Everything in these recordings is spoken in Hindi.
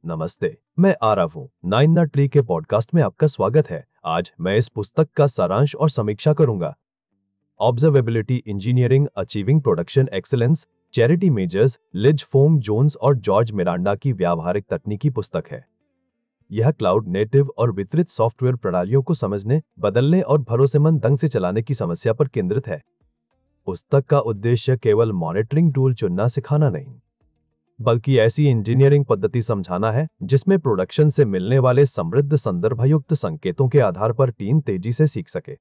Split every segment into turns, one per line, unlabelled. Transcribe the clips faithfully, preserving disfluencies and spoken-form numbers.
नमस्ते, मैं आरव हूँ। नाइन नट ट्री के पॉडकास्ट में आपका स्वागत है। आज मैं इस पुस्तक का सारांश और समीक्षा करूंगा। Observability engineering achieving production excellence, charity majors, Liz Fong Jones और जॉर्ज मिरांडा की व्यावहारिक तकनीकी पुस्तक है। यह क्लाउड नेटिव और वितरित सॉफ्टवेयर प्रणालियों को समझने, बदलने और भरोसेमंद ढंग से चलाने की समस्या पर केंद्रित है। पुस्तक का उद्देश्य केवल मॉनिटरिंग टूल चुनना सिखाना नहीं, बल्कि ऐसी इंजीनियरिंग पद्धति समझाना है जिसमें प्रोडक्शन से मिलने वाले समृद्ध संदर्भयुक्त संकेतों के आधार पर टीम तेजी से सीख सके।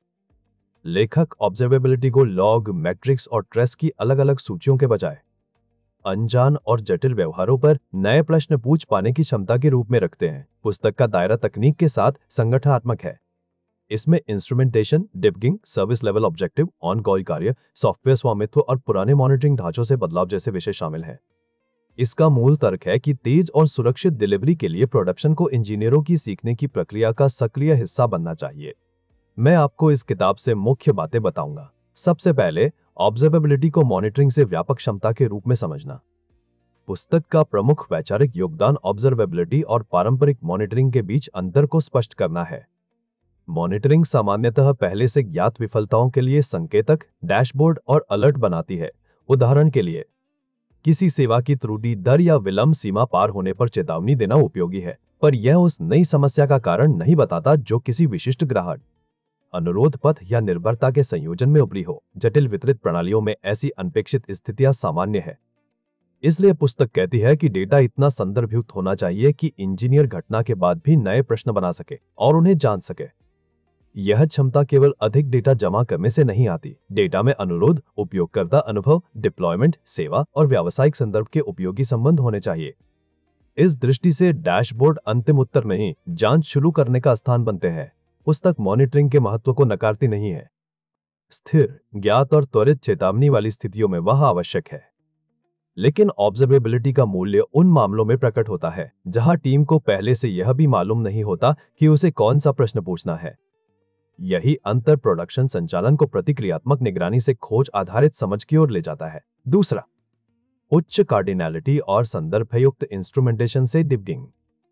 लेखक ऑब्जर्वेबिलिटी को लॉग, मैट्रिक्स और ट्रेस की अलग अलग सूचियों के बजाय अनजान और जटिल व्यवहारों पर नए प्रश्न पूछ पाने की क्षमता के रूप में रखते हैं। पुस्तक का दायरा तकनीक के साथ संगठनात्मक है। इसमें instrumentation, debugging, service level objective, ongoing कार्य, सॉफ्टवेयर स्वामित्व और पुराने मॉनिटरिंग ढांचों से बदलाव जैसे विषय शामिल हैं। इसका मूल तर्क है कि तेज और सुरक्षित डिलीवरी के लिए प्रोडक्शन को इंजीनियरों की सीखने की प्रक्रिया का सक्रिय हिस्सा बनना चाहिए। मैं आपको इस किताब से मुख्य बातें बताऊंगा। सबसे पहले, ऑब्जर्वेबिलिटी को मॉनिटरिंग से व्यापक क्षमता के रूप में समझना। पुस्तक का प्रमुख वैचारिक योगदान ऑब्जर्वेबिलिटी और पारंपरिक मॉनिटरिंग के बीच अंतर को स्पष्ट करना है। मॉनिटरिंग सामान्यतः पहले से ज्ञात विफलताओं के लिए संकेतक, डैशबोर्ड और अलर्ट बनाती है। उदाहरण के लिए, किसी सेवा की त्रुटि दर या विलंब सीमा पार होने पर चेतावनी देना उपयोगी है, पर यह उस नई समस्या का कारण नहीं बताता जो किसी विशिष्ट ग्राहक, अनुरोध पथ या निर्भरता के संयोजन में उभरी हो। जटिल वितरित प्रणालियों में ऐसी अनपेक्षित स्थितियां सामान्य है। इसलिए पुस्तक कहती है कि डेटा इतना संदर्भयुक्त होना चाहिए कि इंजीनियर घटना के बाद भी नए प्रश्न बना सके और उन्हें जान सके। यह क्षमता केवल अधिक डेटा जमा करने से नहीं आती। डेटा में अनुरोध, उपयोगकर्ता अनुभव, डिप्लॉयमेंट, सेवा और व्यावसायिक संदर्भ के उपयोगी संबंध होने चाहिए। इस दृष्टि से डैशबोर्ड अंतिम उत्तर नहीं, जांच शुरू करने का स्थान बनते हैं। पुस्तक मॉनिटरिंग के महत्व को नकारती नहीं है। स्थिर, ज्ञात और त्वरित चेतावनी वाली स्थितियों में वह आवश्यक है, लेकिन ऑब्जर्वेबिलिटी का मूल्य उन मामलों में प्रकट होता है जहां टीम को पहले से यह भी मालूम नहीं होता कि उसे कौन सा प्रश्न पूछना है। यही अंतर प्रोडक्शन संचालन को प्रतिक्रियात्मक निगरानी से खोज आधारित समझ की ओर ले जाता है। दूसरा, उच्च कार्डिनैलिटी और संदर्भयुक्त इंस्ट्रूमेंटेशन से डिबगिंग।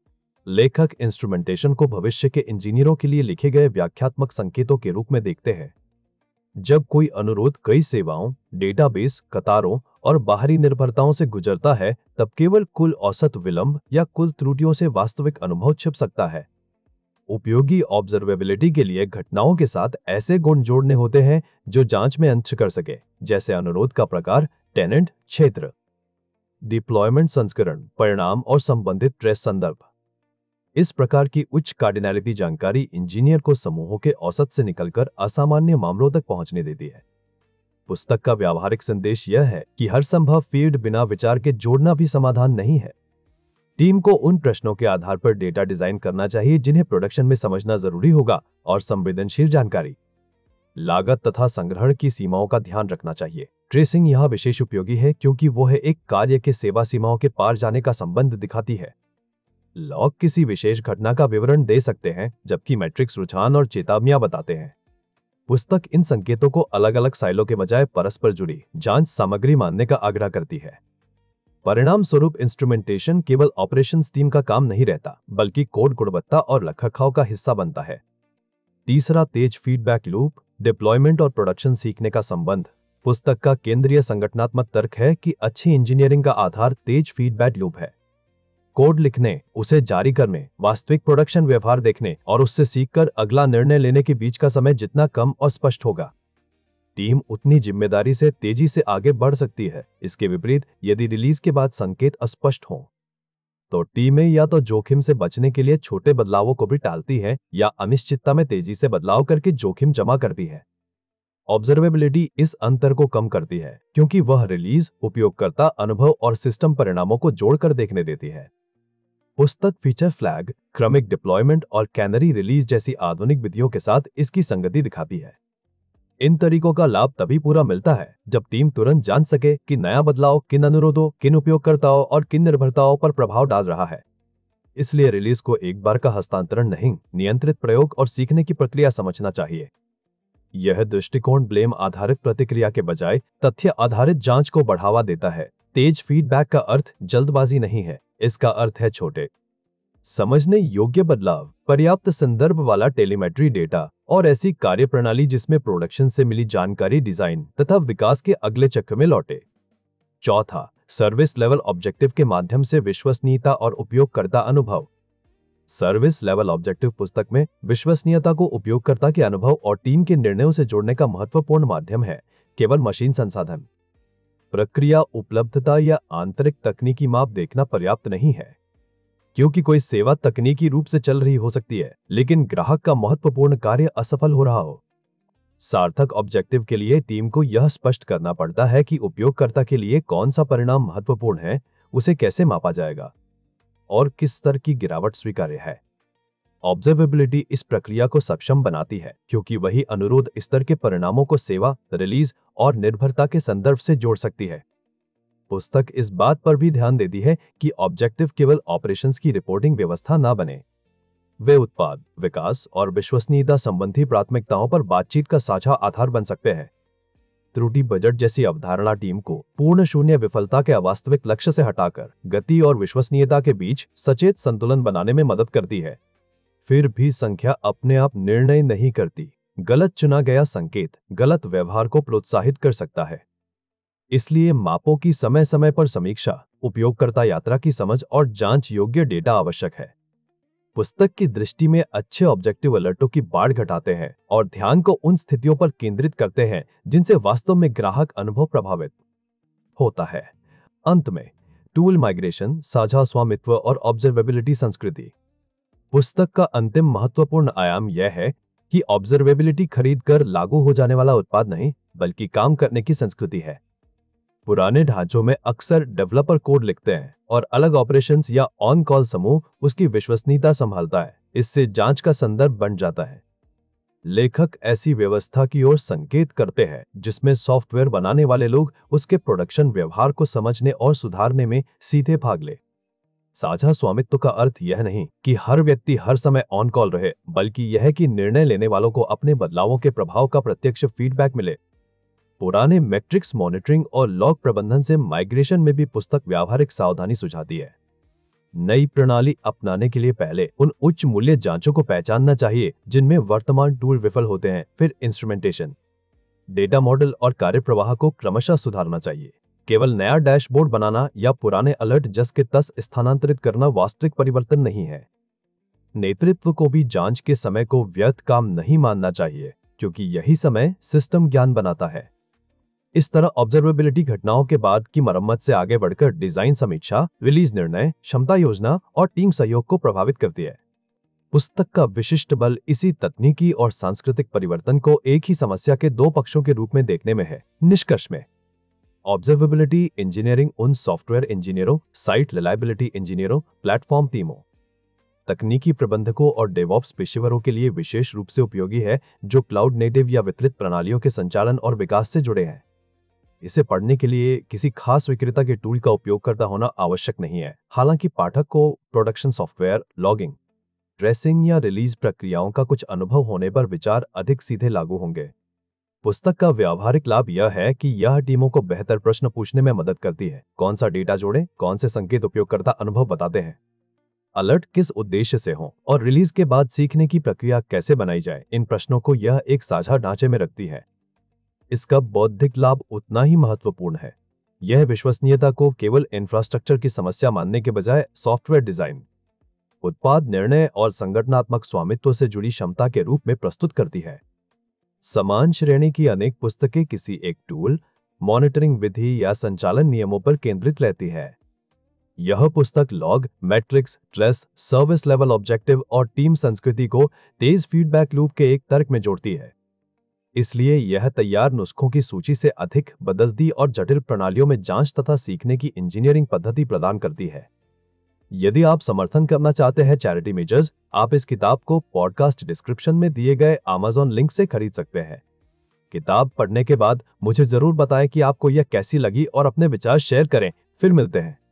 लेखक इंस्ट्रूमेंटेशन को भविष्य के इंजीनियरों के लिए लिखे गए व्याख्यात्मक संकेतों के रूप में देखते हैं। जब कोई अनुरोध कई सेवाओं, डेटाबेस, कतारों और बाहरी निर्भरताओं से गुजरता है, तब केवल कुल औसत विलंब या कुल त्रुटियों से वास्तविक अनुभव छिप सकता है। उपयोगी ऑब्जर्वेबिलिटी के लिए घटनाओं के साथ ऐसे गुण जोड़ने होते हैं जो जांच में अंश कर सके, जैसे अनुरोध का प्रकार, टेनेंट, क्षेत्र, डिप्लॉयमेंट संस्करण, परिणाम और संबंधित ट्रेस संदर्भ। इस प्रकार की उच्च कार्डिनैलिटी जानकारी इंजीनियर को समूहों के औसत से निकलकर असामान्य मामलों तक पहुंचने देती है। पुस्तक का व्यावहारिक संदेश यह है कि हर संभव फील्ड बिना विचार के जोड़ना भी समाधान नहीं है। टीम को उन प्रश्नों के आधार पर डेटा डिजाइन करना चाहिए जिन्हें प्रोडक्शन में समझना जरूरी होगा, और संवेदनशील जानकारी, लागत तथा संग्रहण की सीमाओं का ध्यान रखना चाहिए। ट्रेसिंग यहां विशेष उपयोगी है क्योंकि वह एक कार्य के सेवा सीमाओं के पार जाने का संबंध दिखाती है। लॉग किसी विशेष घटना का विवरण दे सकते हैं, जबकि मैट्रिक्स रुझान और चेतावनियां बताते हैं। पुस्तक इन संकेतों को अलग अलग साइलों के बजाय परस्पर जुड़ी जांच सामग्री मानने का आग्रह करती है। परिणाम स्वरूप इंस्ट्रूमेंटेशन केवल ऑपरेशंस टीम का काम नहीं रहता, बल्कि कोड गुणवत्ता और रखरखाव का हिस्सा बनता है। तीसरा, तेज फीडबैक लूप, डिप्लॉयमेंट और प्रोडक्शन सीखने का संबंध। पुस्तक का केंद्रीय संगठनात्मक तर्क है कि अच्छी इंजीनियरिंग का आधार तेज फीडबैक लूप है। कोड लिखने, उसे जारी करने, वास्तविक प्रोडक्शन व्यवहार देखने और उससे सीखकर अगला निर्णय लेने के बीच का समय जितना कम और स्पष्ट होगा, टीम उतनी जिम्मेदारी से तेजी से आगे बढ़ सकती है। इसके विपरीत, यदि रिलीज के बाद संकेत अस्पष्ट हों, तो टीमें या तो जोखिम से बचने के लिए छोटे बदलावों को भी टालती हैं या अनिश्चितता में तेजी से बदलाव करके जोखिम जमा करती है। ऑब्जर्वेबिलिटी इस अंतर को कम करती है क्योंकि वह रिलीज, उपयोगकर्ता अनुभव और सिस्टम परिणामों को जोड़कर देखने देती है। पुस्तक फीचर फ्लैग, क्रमिक डिप्लॉयमेंट और कैनरी रिलीज जैसी आधुनिक विधियों के साथ इसकी संगति दिखाती है। इन तरीकों का लाभ तभी पूरा मिलता है जब टीम तुरंत जान सके कि नया बदलाव किन अनुरोधों, किन उपयोगकर्ताओं और किन निर्भरताओं पर प्रभाव डाल रहा है। इसलिए रिलीज को एक बार का हस्तांतरण नहीं, नियंत्रित प्रयोग और सीखने की प्रक्रिया समझना चाहिए। यह दृष्टिकोण ब्लेम आधारित प्रतिक्रिया के बजाय तथ्य आधारित जांच को बढ़ावा देता है। तेज फीडबैक का अर्थ जल्दबाजी नहीं है, इसका अर्थ है छोटे, समझने योग्य बदलाव, पर्याप्त संदर्भ वाला टेलीमेट्री डेटा और ऐसी कार्यप्रणाली जिसमें प्रोडक्शन से मिली जानकारी डिजाइन तथा विकास के अगले चक्र में लौटे। चौथा, सर्विस लेवल ऑब्जेक्टिव के माध्यम से विश्वसनीयता और उपयोगकर्ता अनुभव। सर्विस लेवल ऑब्जेक्टिव पुस्तक में विश्वसनीयता को उपयोगकर्ता के अनुभव और टीम के निर्णयों से जोड़ने का महत्वपूर्ण माध्यम है, केवल मशीन संसाधन, प्रक्रिया उपलब्धता या आंतरिक तकनीकी माप देखना पर्याप्त नहीं है, क्योंकि कोई सेवा तकनीकी रूप से चल रही हो सकती है लेकिन ग्राहक का महत्वपूर्ण कार्य असफल हो रहा हो। सार्थक ऑब्जेक्टिव के लिए टीम को यह स्पष्ट करना पड़ता है कि उपयोगकर्ता के लिए कौन सा परिणाम महत्वपूर्ण है, उसे कैसे मापा जाएगा और किस स्तर की गिरावट स्वीकार्य है। ऑब्जर्वेबिलिटी इस प्रक्रिया को सक्षम बनाती है क्योंकि वही अनुरोध स्तर के परिणामों को सेवा, रिलीज और निर्भरता के संदर्भ से जोड़ सकती है। पुस्तक इस बात पर भी ध्यान देती है कि ऑब्जेक्टिव केवल ऑपरेशंस की रिपोर्टिंग व्यवस्था ना बने, वे उत्पाद, विकास और विश्वसनीयता संबंधी प्राथमिकताओं पर बातचीत का साझा आधार बन सकते हैं। त्रुटि बजट जैसी अवधारणा टीम को पूर्ण शून्य विफलता के अवास्तविक लक्ष्य से हटाकर गति और विश्वसनीयता के बीच सचेत संतुलन बनाने में मदद करती है। फिर भी संख्या अपने आप निर्णय नहीं करती। गलत चुना गया संकेत गलत व्यवहार को प्रोत्साहित कर सकता है। इसलिए मापों की समय समय पर समीक्षा, उपयोगकर्ता यात्रा की समझ और जांच योग्य डेटा आवश्यक है। पुस्तक की दृष्टि में अच्छे ऑब्जेक्टिव अलर्टों की बाढ़ घटाते हैं और ध्यान को उन स्थितियों पर केंद्रित करते हैं जिनसे वास्तव में ग्राहक अनुभव प्रभावित होता है। अंत में, टूल माइग्रेशन, साझा स्वामित्व और ऑब्जर्वेबिलिटी संस्कृति। पुस्तक का अंतिम महत्वपूर्ण आयाम यह है कि ऑब्जर्वेबिलिटी खरीद कर लागू हो जाने वाला उत्पाद नहीं, बल्कि काम करने की संस्कृति है। पुराने ढांचों में अक्सर डेवलपर कोड लिखते हैं और अलग ऑपरेशंस या ऑन कॉल समूह उसकी विश्वसनीयता संभालता है। इससे जांच का संदर्भ बन जाता है। लेखक ऐसी व्यवस्था की ओर संकेत करते हैं जिसमें सॉफ्टवेयर बनाने वाले लोग उसके प्रोडक्शन व्यवहार को समझने और सुधारने में सीधे भाग ले। साझा स्वामित्व का अर्थ यह नहीं कि हर व्यक्ति हर समय ऑन कॉल रहे, बल्कि यह कि निर्णय लेने वालों को अपने बदलावों के प्रभाव का प्रत्यक्ष फीडबैक मिले। पुराने मैट्रिक्स मॉनिटरिंग और लॉग प्रबंधन से माइग्रेशन में भी पुस्तक व्यावहारिक सावधानी सुझाती है। नई प्रणाली अपनाने के लिए पहले उन उच्च मूल्य जांचों को पहचानना चाहिए जिनमें वर्तमान टूल विफल होते हैं। फिर इंस्ट्रूमेंटेशन, डेटा मॉडल और कार्यप्रवाह को क्रमशः सुधारना चाहिए। केवल नया डैशबोर्ड बनाना या पुराने अलर्ट जस के तस स्थानांतरित करना वास्तविक परिवर्तन नहीं है। नेतृत्व को भी जांच के समय को व्यर्थ काम नहीं मानना चाहिए, क्योंकि यही समय सिस्टम ज्ञान बनाता है। इस तरह ऑब्जर्वेबिलिटी घटनाओं के बाद की मरम्मत से आगे बढ़कर डिजाइन समीक्षा, रिलीज निर्णय, क्षमता योजना और टीम सहयोग को प्रभावित करती है। पुस्तक का विशिष्ट बल इसी तकनीकी और सांस्कृतिक परिवर्तन को एक ही समस्या के दो पक्षों के रूप में देखने में है। निष्कर्ष में, ऑब्जर्वेबिलिटी इंजीनियरिंग उन सॉफ्टवेयर इंजीनियरों, साइट रिलायबिलिटी इंजीनियरों, प्लेटफॉर्म टीमों, तकनीकी प्रबंधकों और डेवऑप्स पेशेवरों के लिए विशेष रूप से उपयोगी है जो क्लाउड नेटिव या वितरित प्रणालियों के संचालन और विकास से जुड़े हैं। इसे पढ़ने के लिए किसी खास विक्रेता के टूल का उपयोग करता होना आवश्यक नहीं है। हालांकि पाठक को प्रोडक्शन सॉफ्टवेयर, लॉगिंग, ट्रेसिंग या रिलीज प्रक्रियाओं का कुछ अनुभव होने पर विचार अधिक सीधे लागू होंगे। पुस्तक का व्यावहारिक लाभ यह है कि यह टीमों को बेहतर प्रश्न पूछने में मदद करती है। कौन सा डेटा जोड़ें, कौन से संकेत उपयोगकर्ता अनुभव बताते हैं, अलर्ट किस उद्देश्य से हों और रिलीज के बाद सीखने की प्रक्रिया कैसे बनाई जाए, इन प्रश्नों को यह एक साझा ढांचे में रखती है। इसका बौद्धिक लाभ उतना ही महत्वपूर्ण है। यह विश्वसनीयता को केवल इंफ्रास्ट्रक्चर की समस्या मानने के बजाय सॉफ्टवेयर डिजाइन, उत्पाद निर्णय और संगठनात्मक स्वामित्व से जुड़ी क्षमता के रूप में प्रस्तुत करती है। समान श्रेणी की अनेक पुस्तकें किसी एक टूल, मॉनिटरिंग विधि या संचालन नियमों पर केंद्रित रहती है। यह पुस्तक log, metrics, trace, service level objective और टीम संस्कृति को तेज फीडबैक लूप के एक तर्क में जोड़ती है। इसलिए यह तैयार नुस्खों की सूची से अधिक बदस्ती और जटिल प्रणालियों में जांच तथा सीखने की इंजीनियरिंग पद्धति प्रदान करती है। यदि आप समर्थन करना चाहते हैं चैरिटी मेजर्स, आप इस किताब को पॉडकास्ट डिस्क्रिप्शन में दिए गए अमेज़न लिंक से खरीद सकते हैं। किताब पढ़ने के बाद मुझे जरूर बताएं कि आपको यह कैसी लगी और अपने विचार शेयर करें। फिर मिलते हैं।